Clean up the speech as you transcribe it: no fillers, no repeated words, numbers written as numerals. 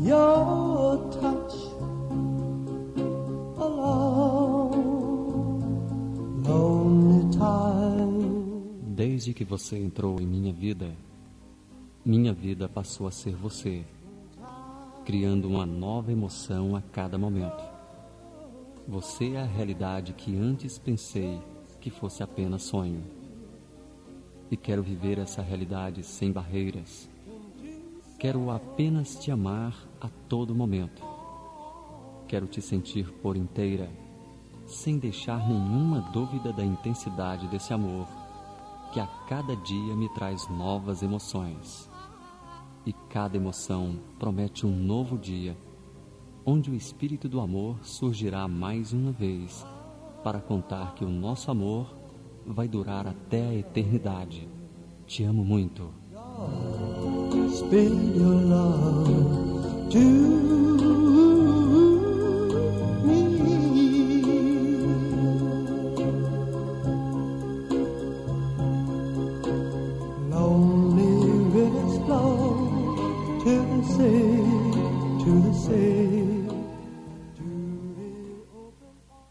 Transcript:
your touch alone, lonely time. Desde que você entrou em minha vida passou a ser você, criando uma nova emoção a cada momento. Você é a realidade que antes pensei que fosse apenas sonho. E quero viver essa realidade sem barreiras. Quero apenas te amar a todo momento. Quero te sentir por inteira, sem deixar nenhuma dúvida da intensidade desse amor, que a cada dia me traz novas emoções. E cada emoção promete um novo dia, onde o espírito do amor surgirá mais uma vez, para contar que o nosso amor vai durar até a eternidade. Te amo muito. Spill your love to me. Lonely rivers flow to the sea, to the sea.